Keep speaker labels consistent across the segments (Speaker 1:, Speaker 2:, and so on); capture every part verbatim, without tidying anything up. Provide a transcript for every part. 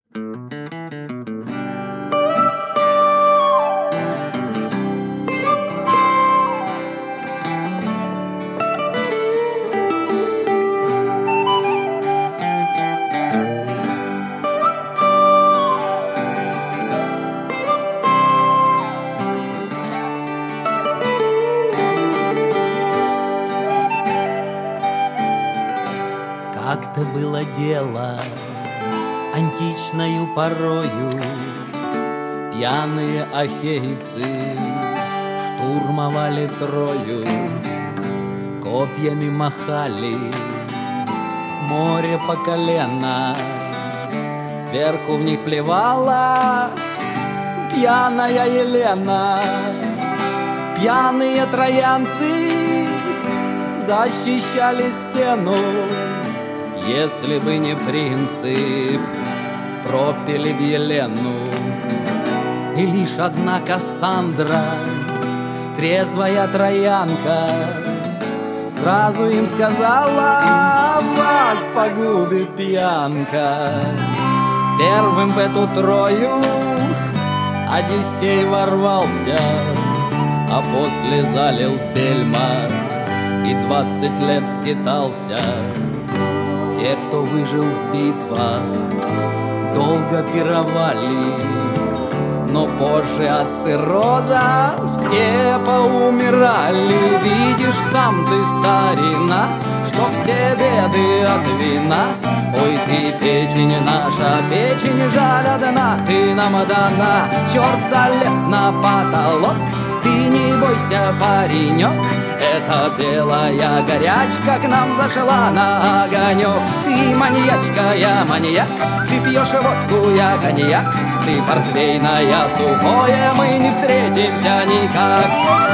Speaker 1: Как-то было дело античною порою, пьяные ахейцы штурмовали Трою, копьями махали, море по колено, сверху в них плевала пьяная Елена. Пьяные троянцы защищали стену, если бы не принцип, пропили б Елену. И лишь одна Кассандра, трезвая троянка, сразу им сказала: вас погубит пьянка. Первым в эту Трою Одиссей ворвался, а после залил бельма и двадцать лет скитался. Те, кто выжил в битвах, долго пировали, но позже от цирроза все поумирали. Видишь сам ты, старина, что все беды от вина. Ой, ты печень наша, печень жаль одна, ты нам дана. Черт залез на потолок, ты не бойся, паренек, эта белая горячка к нам зашла на огонек. Ты маньячка, я маньяк, ты пьешь водку, я коньяк, ты портвейна, я сухое, мы не встретимся никак.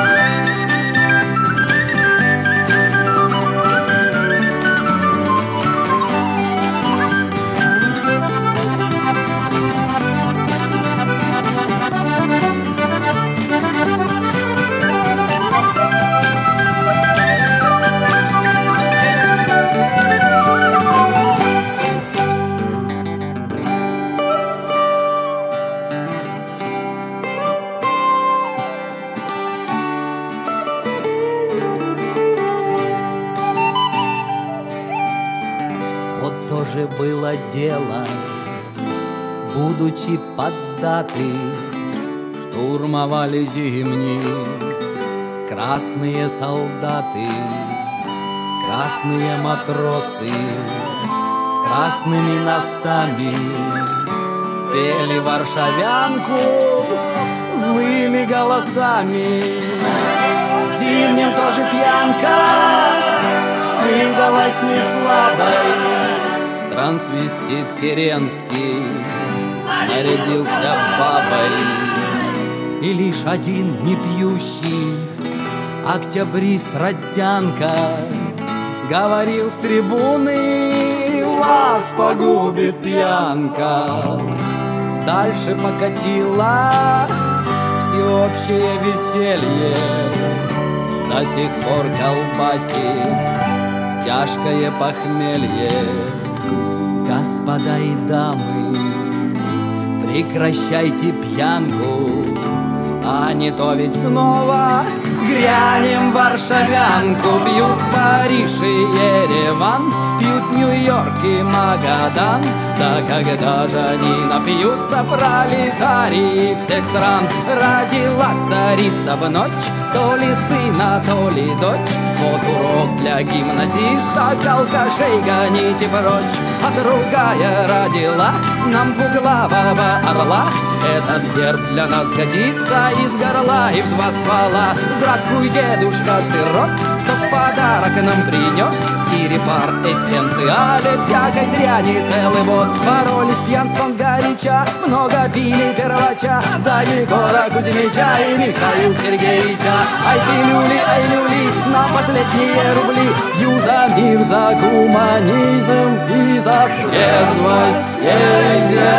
Speaker 1: Вот тоже было дело, будучи поддаты, штурмовали Зимний красные солдаты, красные матросы с красными носами пели варшавянку злыми голосами. В Зимнем тоже пьянка выдалась не слабой. Трансвестит Керенский нарядился бабой, и лишь один не пьющий октябрист Родзянко говорил с трибуны: вас погубит пьянка. Дальше покатило всеобщее веселье, до сих пор колбасит тяжкое похмелье. Господа и дамы, прекращайте пьянку, а не то ведь снова грянем варшавянку. Пьют Париж и Ереван, пьют Нью-Йорк и Магадан. Да когда же они напьются, пролетарии всех стран? Родила царица в ночь, то ли сына, то ли дочь. Вот урок для гимназиста, алкашей гоните прочь. А другая родила нам двуглавого орла. Этот герб для нас годится из горла и в два ствола. Здравствуй, дедушка Цирроз, что в подарок нам принес сирипар эссенциале, всякой дряни целый воз. Боролись пьянством сгоряча, много пили первача за Егора Кузьмича и Михаила Сергеевича. Ай ты люли, ай люли, на последние рубли пью за мир, за гуманизм и за трезвость всей земли.